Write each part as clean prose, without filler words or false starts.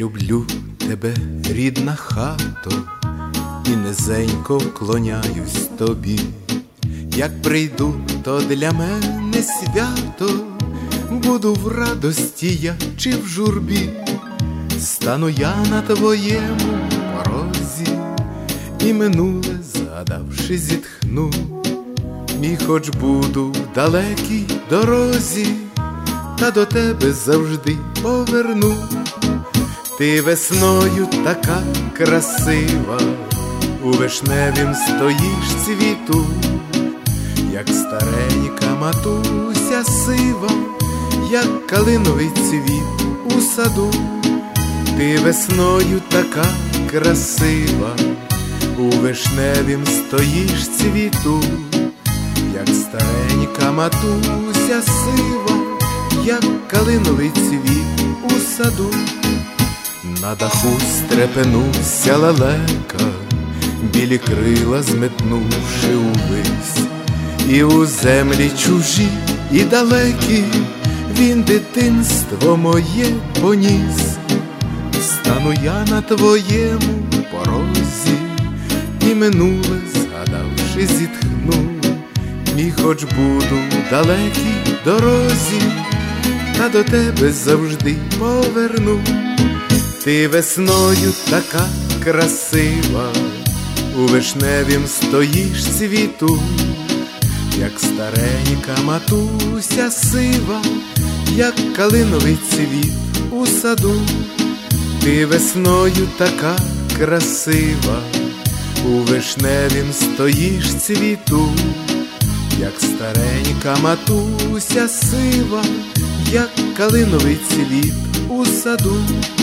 люблю тебе, рідна хато, і низенько вклоняюсь тобі. Як прийду, то для мене свято, буду в радості я чи в журбі. Стану я на твоєму порозі, і минуле згадавши зітхну. І хоч буду в далекій дорозі, та до тебе завжди поверну. Ти весною така красива, у вишневім стоїш цвіту, як старенька матуся сива, як калиновий цвіт у саду. Ти весною така красива, у вишневім стоїш цвіту, як старенька матуся сива, як калиновий цвіт у саду. На даху стрепенувся лелека, білі крила зметнувши увись, і у землі чужі і далекі він дитинство моє поніс. Стану я на твоєму порозі, і минуле згадавши зітхну. І хоч буду в далекій дорозі, та до тебе завжди поверну. Ти весною така красива, у вишневім стоїш цвіту, як старенька матуся сива, як калиновий цвіт у саду. Ти весною така красива, у вишневім стоїш цвіту, як старенька матуся сива, як калиновий цвіт у саду.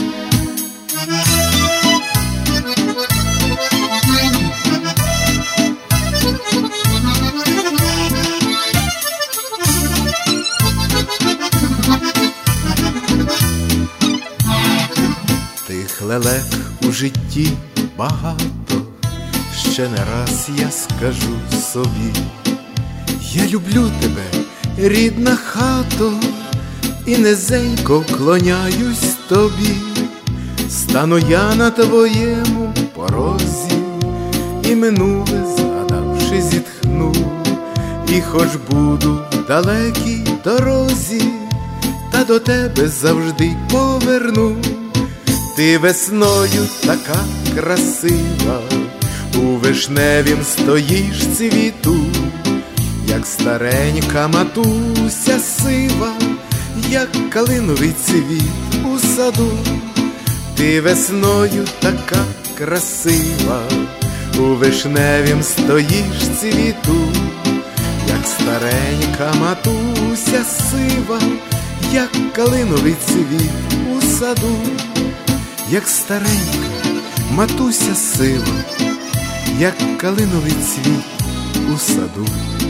Тих лелек у житті багато, ще не раз я скажу собі. Я люблю тебе, рідна хато, і низенько вклоняюсь тобі. Стану я на твоєму порозі, і минуле згадавши зітхну. І хоч буду в далекій дорозі, та до тебе завжди поверну. Ти весною така красива, у вишневім стоїш цвіту, як старенька матуся сива, як калиновий цвіт у саду. Ти весною така красива, у вишневім стоїш цвіту, як старенька матуся сива, як калиновий цвіт у саду. Як старенька матуся сива, як калиновий цвіт у саду.